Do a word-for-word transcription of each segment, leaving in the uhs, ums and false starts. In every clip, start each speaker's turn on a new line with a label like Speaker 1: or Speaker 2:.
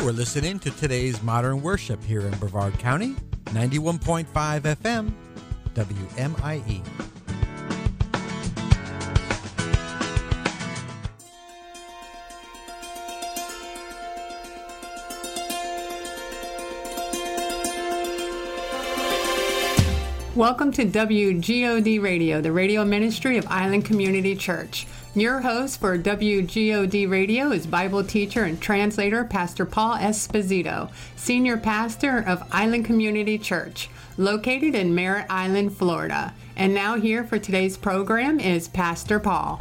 Speaker 1: You are listening to today's Modern Worship here in Brevard County, ninety-one point five F M, W M I E.
Speaker 2: Welcome to W G O D Radio, the radio ministry of Island Community Church. Your host for W G O D Radio is Bible teacher and translator Pastor Paul Esposito, senior pastor of Island Community Church, located in Merritt Island, Florida. And now here for today's program is Pastor Paul.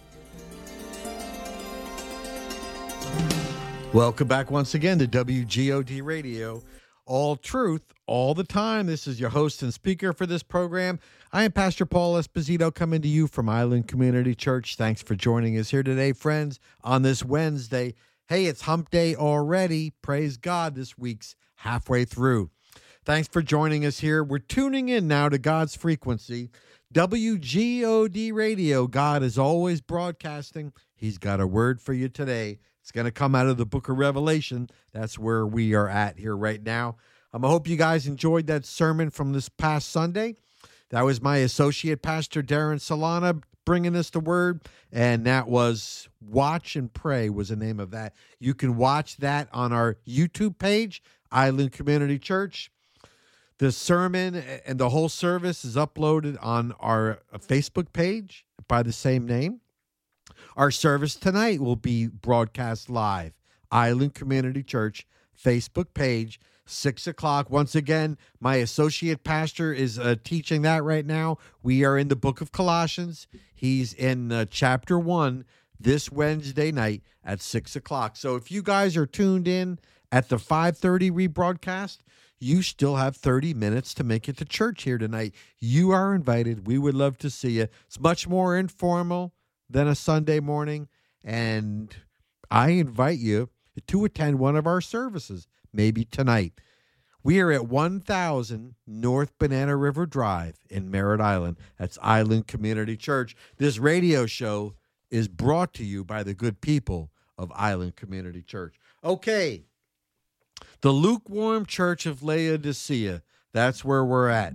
Speaker 1: Welcome back once again to W G O D Radio. All truth, all the time. This is your host and speaker for this program. I am Pastor Paul Esposito, coming to you from Island Community Church. Thanks for joining us here today, friends, on this Wednesday. Hey, it's hump day already. Praise God, this week's halfway through. Thanks for joining us here. We're tuning in now to God's frequency, W G O D Radio. God is always broadcasting. He's got a word for you today. It's going to come out of the book of Revelation. That's where we are at here right now. Um, I hope you guys enjoyed that sermon from this past Sunday. That was my associate pastor, Darren Solana, bringing us the word, and that was Watch and Pray was the name of that. You can watch that on our YouTube page, Island Community Church. The sermon and the whole service is uploaded on our Facebook page by the same name. Our service tonight will be broadcast live, Island Community Church Facebook page, six o'clock. Once again, my associate pastor is uh, teaching that right now. We are in the book of Colossians. He's in uh, chapter one this Wednesday night at six o'clock. So if you guys are tuned in at the five thirty rebroadcast, you still have thirty minutes to make it to church here tonight. You are invited. We would love to see you. It's much more informal than a Sunday morning, and I invite you to attend one of our services, maybe tonight. We are at one thousand North Banana River Drive in Merritt Island. That's Island Community Church. This radio show is brought to you by the good people of Island Community Church. Okay, the lukewarm church of Laodicea, that's where we're at.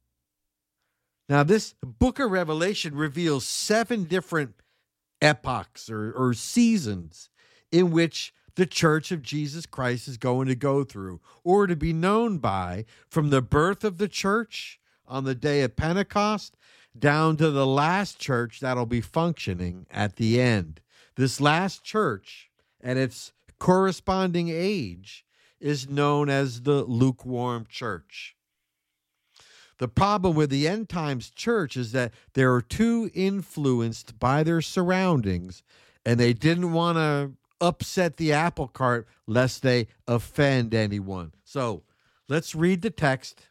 Speaker 1: Now, this book of Revelation reveals seven different epochs or, or seasons in which the Church of Jesus Christ is going to go through or to be known by, from the birth of the church on the day of Pentecost down to the last church that'll be functioning at the end. This last church and its corresponding age is known as the lukewarm church. The problem with the end times church is that they are too influenced by their surroundings, and they didn't want to upset the apple cart lest they offend anyone. So let's read the text.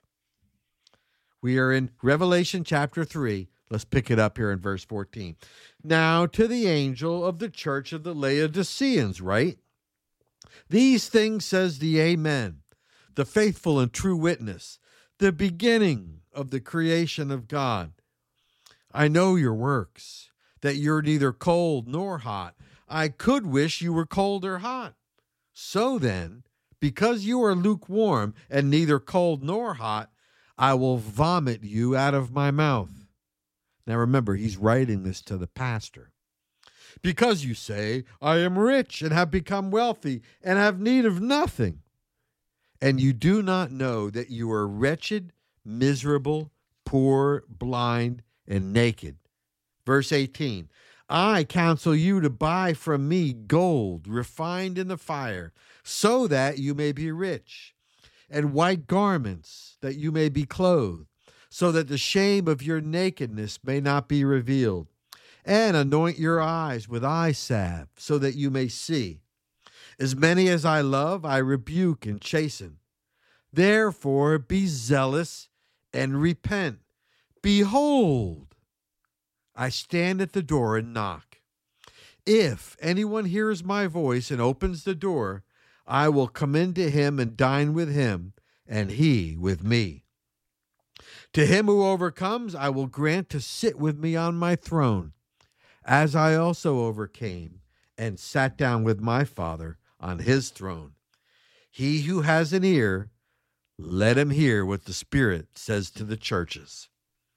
Speaker 1: We are in Revelation chapter three. Let's pick it up here in verse fourteen. Now to the angel of the church of the Laodiceans, right? These things says the Amen, the faithful and true witness, the beginning of the creation of God. I know your works, that you're neither cold nor hot. I could wish you were cold or hot. So then, because you are lukewarm and neither cold nor hot, I will vomit you out of my mouth. Now remember, he's writing this to the pastor. Because you say, I am rich and have become wealthy and have need of nothing, and you do not know that you are wretched, miserable, poor, blind, and naked. Verse eighteen, I counsel you to buy from me gold refined in the fire, so that you may be rich, and white garments, that you may be clothed, so that the shame of your nakedness may not be revealed, and anoint your eyes with eye salve, so that you may see. As many as I love, I rebuke and chasten. Therefore be zealous and repent. Behold, I stand at the door and knock. If anyone hears my voice and opens the door, I will come into him and dine with him, and he with me. To him who overcomes, I will grant to sit with me on my throne, as I also overcame and sat down with my Father on his throne. He who has an ear, let him hear what the Spirit says to the churches.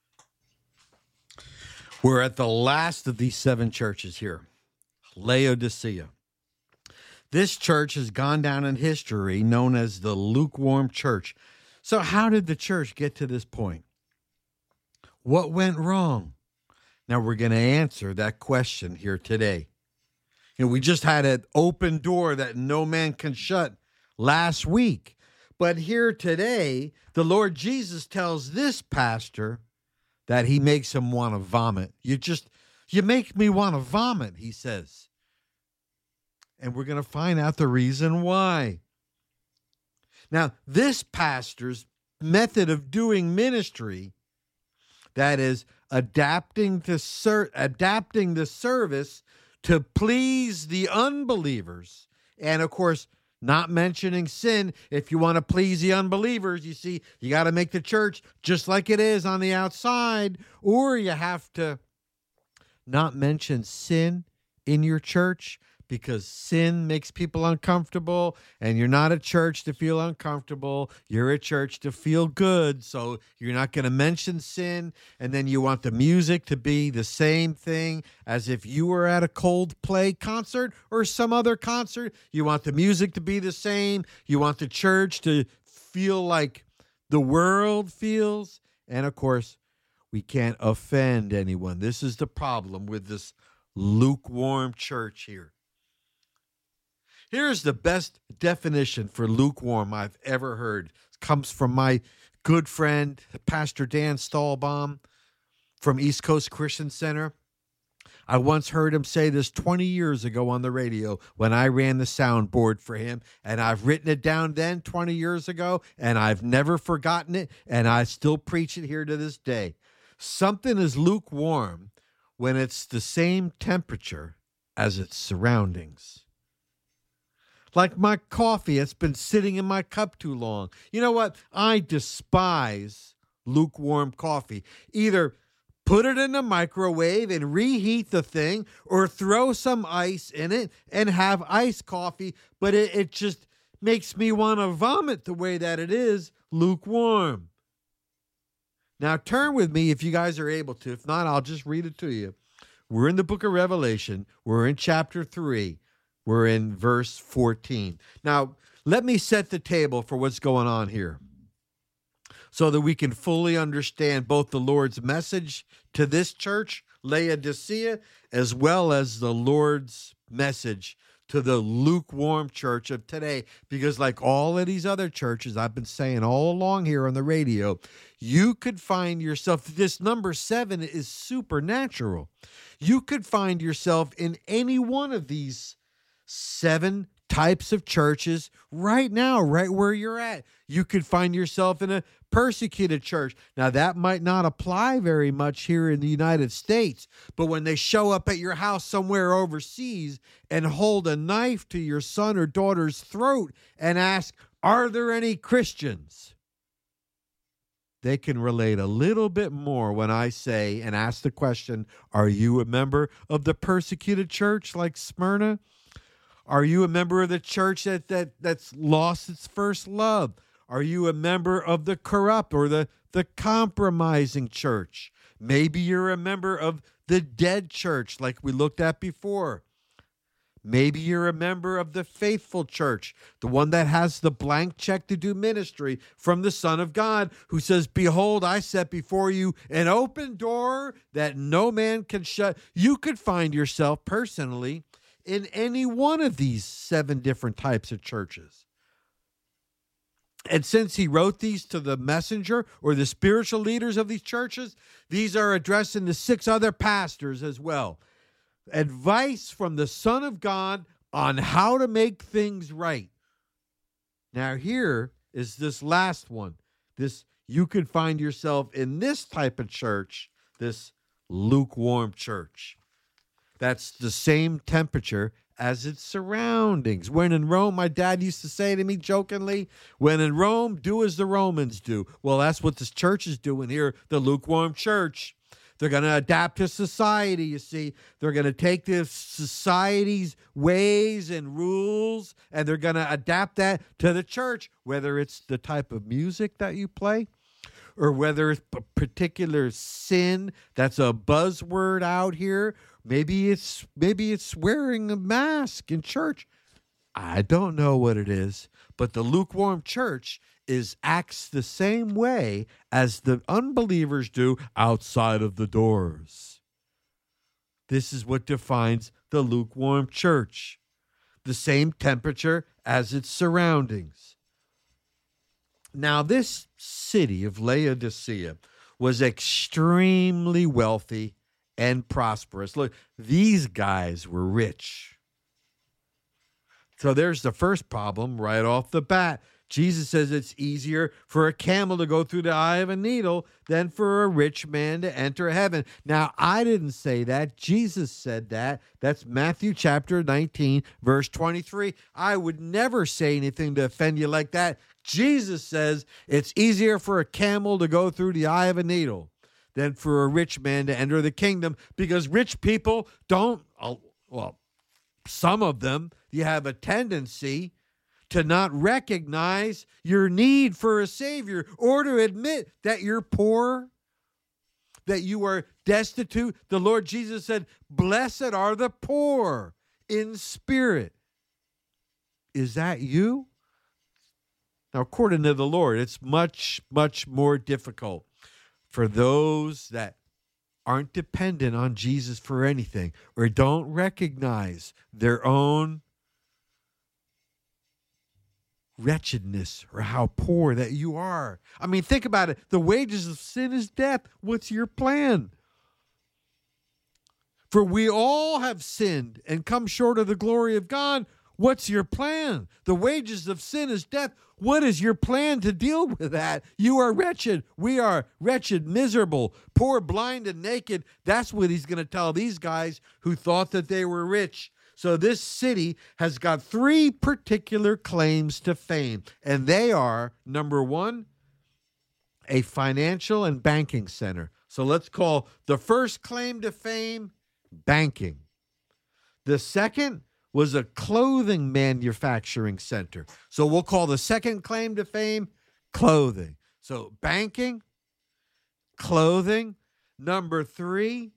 Speaker 1: We're at the last of these seven churches here, Laodicea. This church has gone down in history known as the lukewarm church. So how did the church get to this point? What went wrong? Now we're going to answer that question here today. You know, we just had an open door that no man can shut last week. But here today, the Lord Jesus tells this pastor that he makes him want to vomit. You just, you make me want to vomit, he says. And we're going to find out the reason why. Now, this pastor's method of doing ministry, that is adapting the ser- adapting the service to please the unbelievers, and of course, not mentioning sin. If you want to please the unbelievers, you see, you got to make the church just like it is on the outside, or you have to not mention sin in your church, because sin makes people uncomfortable, and you're not a church to feel uncomfortable. You're a church to feel good, so you're not going to mention sin, and then you want the music to be the same thing as if you were at a Coldplay concert or some other concert. You want the music to be the same. You want the church to feel like the world feels, and of course, we can't offend anyone. This is the problem with this lukewarm church here. Here's the best definition for lukewarm I've ever heard. It comes from my good friend, Pastor Dan Stahlbaum from East Coast Christian Center. I once heard him say this twenty years ago on the radio when I ran the soundboard for him, and I've written it down then twenty years ago, and I've never forgotten it, and I still preach it here to this day. Something is lukewarm when it's the same temperature as its surroundings. Like my coffee, it's been sitting in my cup too long. You know what? I despise lukewarm coffee. Either put it in the microwave and reheat the thing, or throw some ice in it and have iced coffee, but it, it just makes me want to vomit the way that it is lukewarm. Now turn with me if you guys are able to. If not, I'll just read it to you. We're in the book of Revelation. We're in chapter three. We're in verse fourteen. Now, let me set the table for what's going on here so that we can fully understand both the Lord's message to this church, Laodicea, as well as the Lord's message to the lukewarm church of today. Because like all of these other churches, I've been saying all along here on the radio, you could find yourself, this number seven is supernatural. You could find yourself in any one of these seven types of churches right now, right where you're at. You could find yourself in a persecuted church. Now, that might not apply very much here in the United States, but when they show up at your house somewhere overseas and hold a knife to your son or daughter's throat and ask, "Are there any Christians?" They can relate a little bit more when I say and ask the question, "Are you a member of the persecuted church like Smyrna? Are you a member of the church that, that that's lost its first love? Are you a member of the corrupt or the, the compromising church? Maybe you're a member of the dead church like we looked at before. Maybe you're a member of the faithful church, the one that has the blank check to do ministry from the Son of God, who says, 'Behold, I set before you an open door that no man can shut.'" You could find yourself personally in any one of these seven different types of churches. And since he wrote these to the messenger or the spiritual leaders of these churches, these are addressing the six other pastors as well. Advice from the Son of God on how to make things right. Now here is this last one. This, you could find yourself in this type of church, this lukewarm church. That's the same temperature as its surroundings. When in Rome, my dad used to say to me jokingly, "When in Rome, do as the Romans do." Well, that's what this church is doing here, the lukewarm church. They're going to adapt to society, you see. They're going to take this society's ways and rules, and they're going to adapt that to the church, whether it's the type of music that you play, or whether it's a particular sin that's a buzzword out here. Maybe it's maybe it's wearing a mask in church. I don't know what it is, but the lukewarm church is acts the same way as the unbelievers do outside of the doors. This is what defines the lukewarm church. The same temperature as its surroundings. Now, this city of Laodicea was extremely wealthy and prosperous. Look, these guys were rich. So there's the first problem right off the bat. Jesus says it's easier for a camel to go through the eye of a needle than for a rich man to enter heaven. Now, I didn't say that. Jesus said that. That's Matthew chapter nineteen, verse twenty-three. I would never say anything to offend you like that. Jesus says it's easier for a camel to go through the eye of a needle than for a rich man to enter the kingdom, because rich people don't, well, some of them, you have a tendency to not recognize your need for a Savior, or to admit that you're poor, that you are destitute. The Lord Jesus said, blessed are the poor in spirit. Is that you? Now, according to the Lord, it's much, much more difficult for those that aren't dependent on Jesus for anything, or don't recognize their own wretchedness or how poor that you are. I mean, think about it. The wages of sin is death. What's your plan? For we all have sinned and come short of the glory of God. What's your plan? The wages of sin is death. What is your plan to deal with that? You are wretched. We are wretched, miserable, poor, blind, and naked. That's what he's going to tell these guys who thought that they were rich. So this city has got three particular claims to fame, and they are, number one, a financial and banking center. So let's call the first claim to fame banking. The second was a clothing manufacturing center. So we'll call the second claim to fame clothing. So banking, clothing. Number three,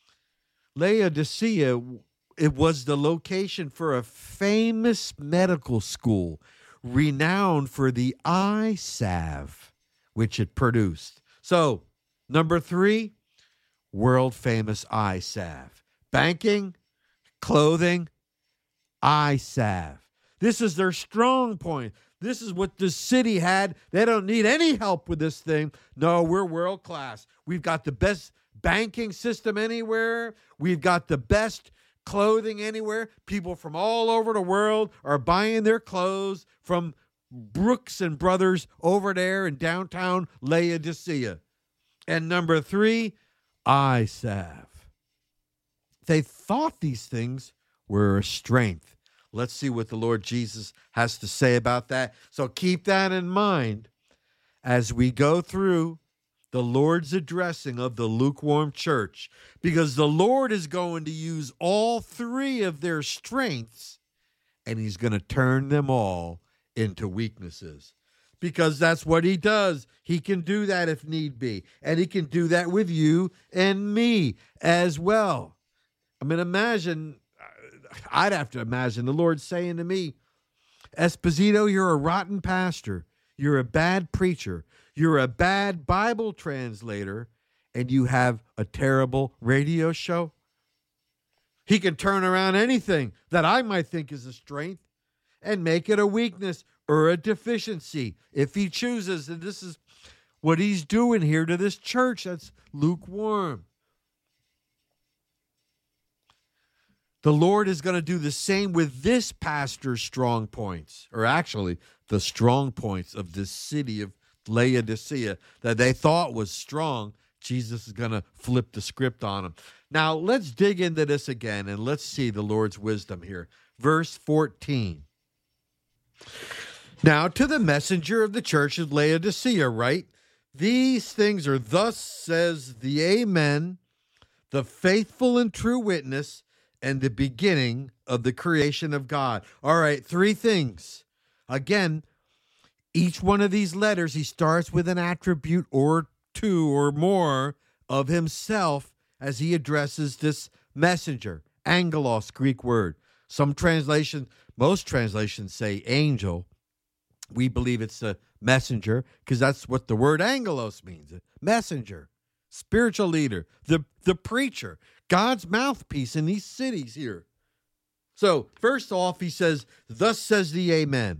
Speaker 1: Laodicea, it was the location for a famous medical school renowned for the eye salve which it produced. So, number three, world famous eye salve. Banking, clothing, eye salve. This is their strong point. This is what the city had. They don't need any help with this thing. No, we're world class. We've got the best banking system anywhere. We've got the best clothing anywhere. People from all over the world are buying their clothes from Brooks and Brothers over there in downtown Laodicea. And number three, eye salve. They thought these things were a strength. Let's see what the Lord Jesus has to say about that. So keep that in mind as we go through the Lord's addressing of the lukewarm church, because the Lord is going to use all three of their strengths and he's going to turn them all into weaknesses, because that's what he does. He can do that if need be, and he can do that with you and me as well. I mean, imagine, I'd have to imagine the Lord saying to me, Esposito, you're a rotten pastor. You're a bad preacher. You're a bad Bible translator, and you have a terrible radio show. He can turn around anything that I might think is a strength and make it a weakness or a deficiency if he chooses. And this is what he's doing here to this church that's lukewarm. The Lord is going to do the same with this pastor's strong points, or actually the strong points of this city of Laodicea that they thought was strong. Jesus is going to flip the script on them. Now, let's dig into this again, and let's see the Lord's wisdom here. Verse fourteen. Now, to the messenger of the church of Laodicea, write, these things are thus says the Amen, the faithful and true witness, and the beginning of the creation of God. All right, three things. Again, each one of these letters, he starts with an attribute or two or more of himself as he addresses this messenger. Angelos, Greek word. Some translation, most translations say angel. We believe it's a messenger because that's what the word angelos means. A messenger, spiritual leader, the, the preacher, God's mouthpiece in these cities here. So first off, he says, thus says the Amen.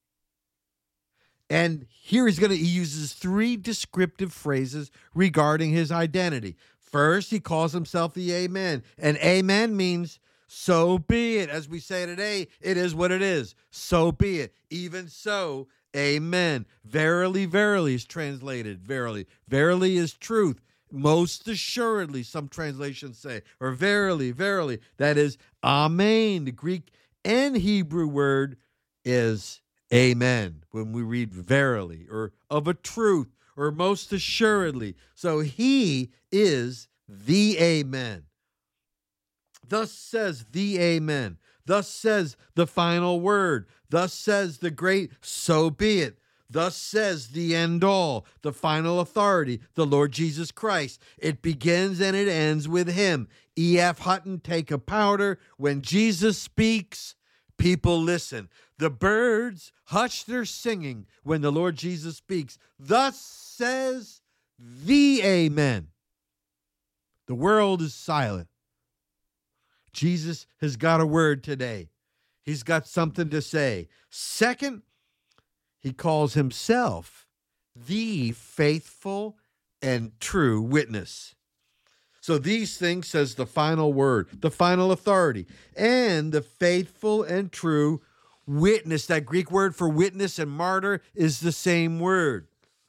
Speaker 1: And here he's going to, he uses three descriptive phrases regarding his identity. First, he calls himself the Amen. And Amen means so be it. As we say today, it is what it is. So be it. Even so, amen. Verily, verily is translated. Verily. Verily is truth. Most assuredly, some translations say, or verily, verily. That is amen. The Greek and Hebrew word is amen when we read verily, or of a truth, or most assuredly. So he is the Amen. Thus says the Amen. Thus says the final word. Thus says the great so be it. Thus says the end all, the final authority, the Lord Jesus Christ. It begins and it ends with him. E F. Hutton, take a powder. When Jesus speaks, people listen. The birds hush their singing when the Lord Jesus speaks. Thus says the Amen. The world is silent. Jesus has got a word today. He's got something to say. Second, he calls himself the faithful and true witness. So these things says the final word, the final authority, and the faithful and true witness. That Greek word for witness and martyr is the same word.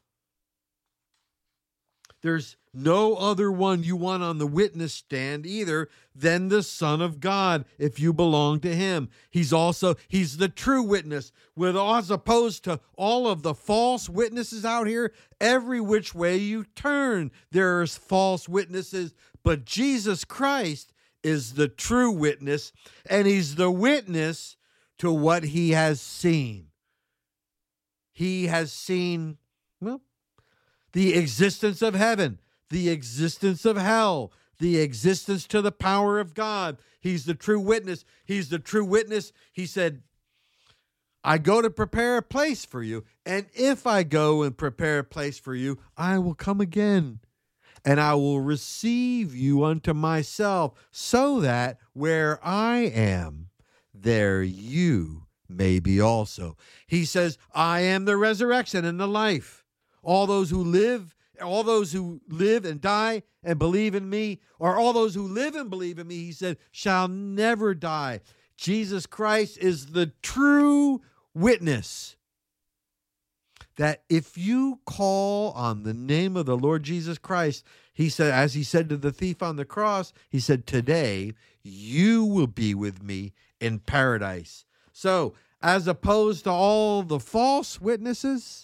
Speaker 1: There's no other one you want on the witness stand either than the Son of God if you belong to him. He's also, he's the true witness, with as opposed to all of the false witnesses out here. Every which way you turn, there's false witnesses, but Jesus Christ is the true witness, and he's the witness to what he has seen. He has seen, well, the existence of heaven, the existence of hell, the existence to the power of God. He's the true witness. He's the true witness. He said, I go to prepare a place for you. And if I go and prepare a place for you, I will come again. And I will receive you unto myself, so that where I am, there you may be also. He says, I am the resurrection and the life. All those who live, all those who live and die and believe in me, or all those who live and believe in me, he said, shall never die. Jesus Christ is the true witness that if you call on the name of the Lord Jesus Christ, he said, as he said to the thief on the cross, he said, today you will be with me in paradise. So, as opposed to all the false witnesses,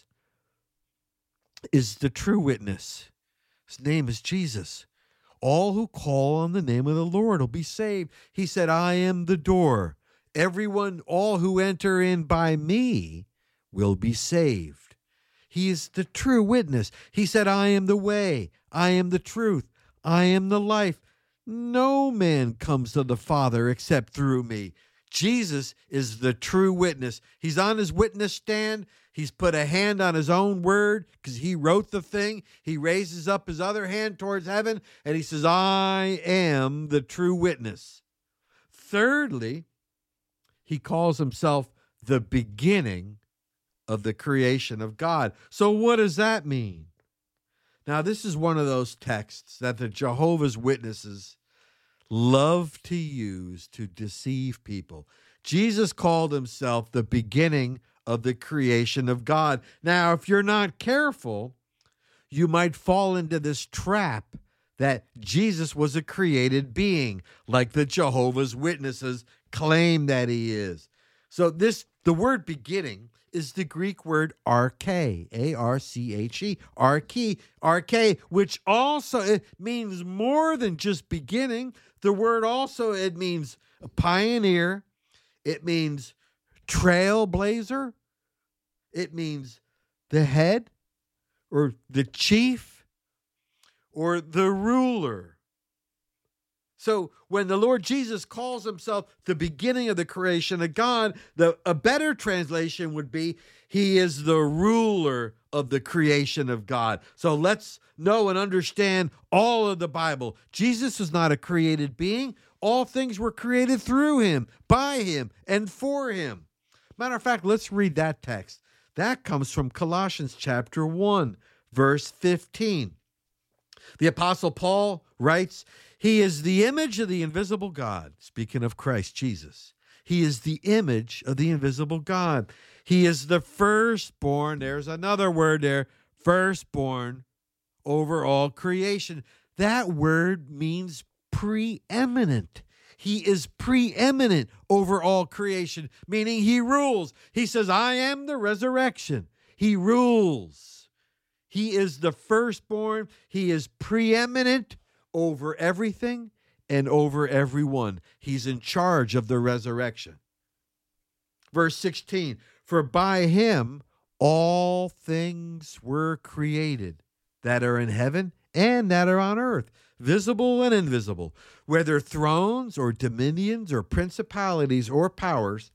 Speaker 1: is the true witness. His name is Jesus. All who call on the name of the Lord will be saved. He said, I am the door. Everyone, all who enter in by me will be saved. He is the true witness. He said, I am the way. I am the truth. I am the life. No man comes to the Father except through me. Jesus is the true witness. He's on his witness stand. He's put a hand on his own word because he wrote the thing. He raises up his other hand towards heaven and he says, I am the true witness. Thirdly, he calls himself the beginning of the creation of God. So what does that mean? Now, this is one of those texts that the Jehovah's Witnesses love to use to deceive people. Jesus called himself the beginning of the creation of God. Now, if you're not careful, you might fall into this trap that Jesus was a created being, like the Jehovah's Witnesses claim that he is. So this, the word beginning is the Greek word arche, A R C H E, arche, arche, which also it means more than just beginning. The word also, it means pioneer. It means trailblazer. It means the head or the chief or the ruler. So when the Lord Jesus calls himself the beginning of the creation of God, the, a better translation would be, he is the ruler of the creation of God. So let's know and understand all of the Bible. Jesus is not a created being. All things were created through him, by him, and for him. Matter of fact, let's read that text. That comes from Colossians chapter one, verse fifteen. The Apostle Paul writes, he is the image of the invisible God. Speaking of Christ Jesus. He is the image of the invisible God. He is the firstborn. There's another word there. Firstborn over all creation. That word means preeminent. He is preeminent over all creation, meaning he rules. He says, I am the resurrection. He rules. He is the firstborn. He is preeminent over everything and over everyone. He's in charge of the resurrection. Verse sixteen, for by him all things were created that are in heaven and that are on earth, visible and invisible, whether thrones or dominions or principalities or powers,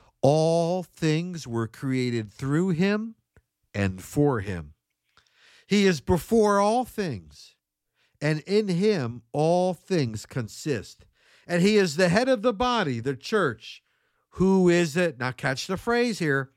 Speaker 1: all things were created through him and for him. He is before all things, and in him all things consist. And he is the head of the body, the church. Who is it? Now catch the phrase here.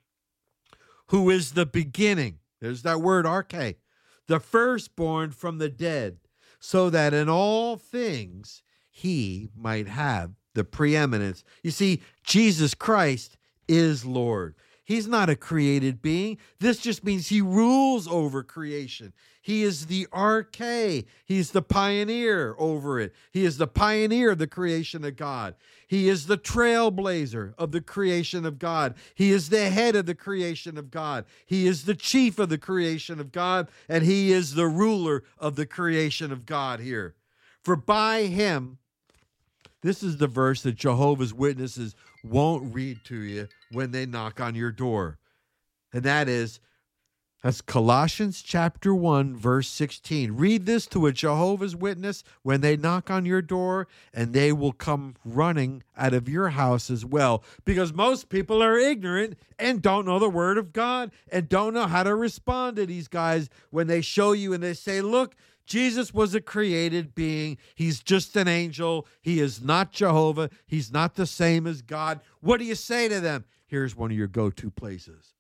Speaker 1: Who is the beginning? There's that word, arche. The firstborn from the dead, so that in all things he might have the preeminence. You see, Jesus Christ is Lord. He's not a created being. This just means he rules over creation. He is the arche. He's the pioneer over it. He is the pioneer of the creation of God. He is the trailblazer of the creation of God. He is the head of the creation of God. He is the chief of the creation of God, and he is the ruler of the creation of God here. For by him, this is the verse that Jehovah's Witnesses won't read to you when they knock on your door. And that is, that's Colossians chapter one, verse sixteen. Read this to a Jehovah's Witness when they knock on your door, and they will come running out of your house as well. Because most people are ignorant and don't know the word of God and don't know how to respond to these guys when they show you and they say, look, Jesus was a created being. He's just an angel. He is not Jehovah. He's not the same as God. What do you say to them? Here's one of your go-to places.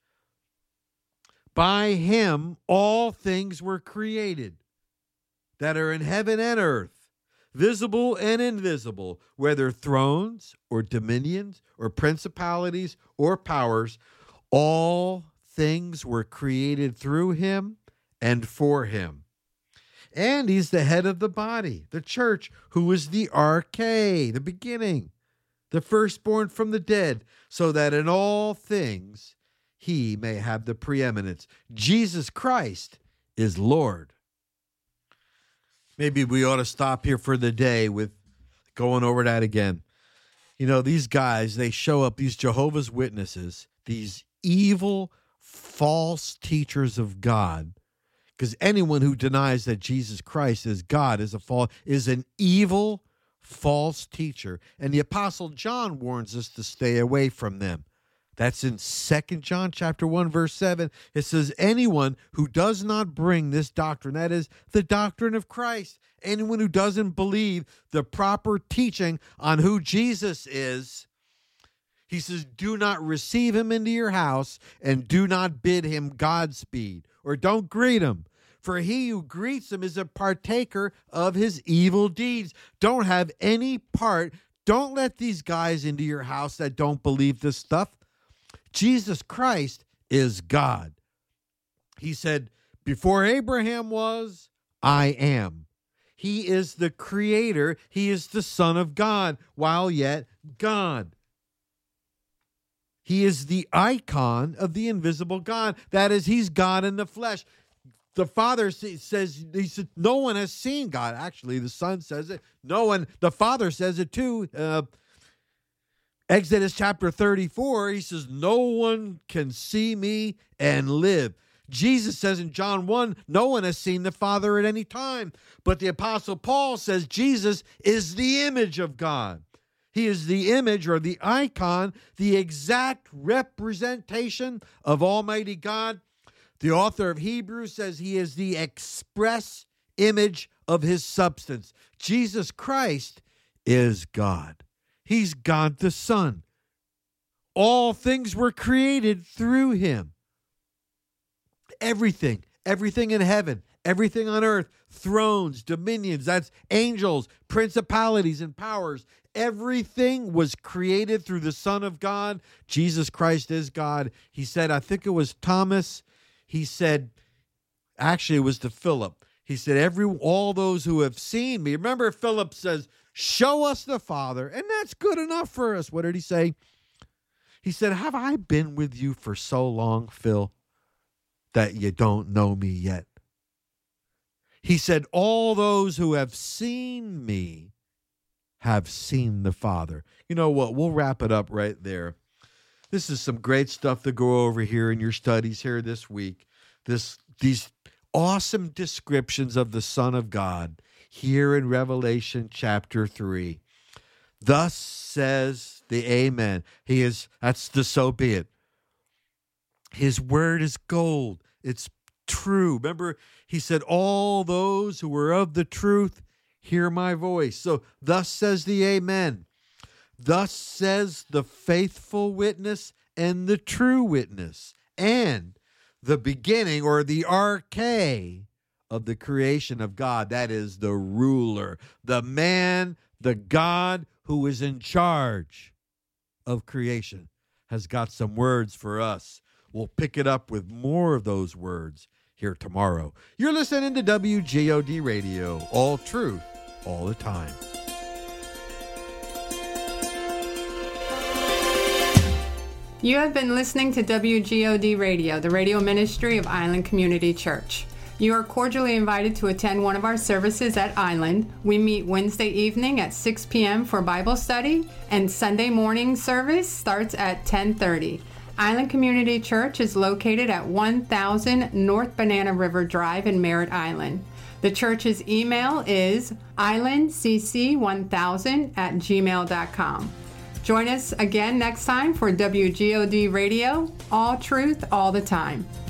Speaker 1: By him, all things were created that are in heaven and earth, visible and invisible, whether thrones or dominions or principalities or powers. All things were created through him and for him. And he's the head of the body, the church, who is the arche, the beginning, the firstborn from the dead, so that in all things he may have the preeminence. Jesus Christ is Lord. Maybe we ought to stop here for the day with going over that again. You know, these guys, they show up, these Jehovah's Witnesses, these evil, false teachers of God. Because anyone who denies that Jesus Christ is God is a false, is an evil, false teacher. And the Apostle John warns us to stay away from them. That's in Second John chapter one, verse seven. It says, anyone who does not bring this doctrine, that is the doctrine of Christ, anyone who doesn't believe the proper teaching on who Jesus is, he says, do not receive him into your house and do not bid him Godspeed, or don't greet him. For he who greets him is a partaker of his evil deeds. Don't have any part. Don't let these guys into your house that don't believe this stuff. Jesus Christ is God. He said, before Abraham was, I am. He is the creator. He is the Son of God, while yet God. He is the icon of the invisible God. That is, he's God in the flesh. The Father says, he said, no one has seen God. Actually, the Son says it. No one, the Father says it too. Uh, Exodus chapter thirty-four, he says, no one can see me and live. Jesus says in John one, no one has seen the Father at any time. But the Apostle Paul says Jesus is the image of God. He is the image or the icon, the exact representation of Almighty God. The author of Hebrews says he is the express image of his substance. Jesus Christ is God. He's God the Son. All things were created through him. Everything, everything in heaven, everything on earth, thrones, dominions, that's angels, principalities, and powers. Everything was created through the Son of God. Jesus Christ is God. He said, I think it was Thomas, he said, actually it was to Philip. He said, "Every all those who have seen me." Remember, Philip says, show us the Father, and that's good enough for us. What did he say? He said, have I been with you for so long, Phil, that you don't know me yet? He said, all those who have seen me have seen the Father. You know what? We'll wrap it up right there. This is some great stuff to go over here in your studies here this week. This, these awesome descriptions of the Son of God here in Revelation chapter three. Thus says the Amen. He is, that's the so be it. His word is gold. It's true. Remember, he said, all those who are of the truth hear my voice. So thus says the Amen. Thus says the faithful witness and the true witness and the beginning or the arche of the creation of God. That is the ruler, the man, the God who is in charge of creation has got some words for us. We'll pick it up with more of those words here tomorrow. You're listening to W G O D Radio, all truth, all the time.
Speaker 2: You have been listening to W G O D Radio, the radio ministry of Island Community Church. You are cordially invited to attend one of our services at Island. We meet Wednesday evening at six p.m. for Bible study, and Sunday morning service starts at ten thirty. Island Community Church is located at one thousand North Banana River Drive in Merritt Island. The church's email is island c c one thousand at gmail dot com. Join us again next time for W G O D Radio, all truth, all the time.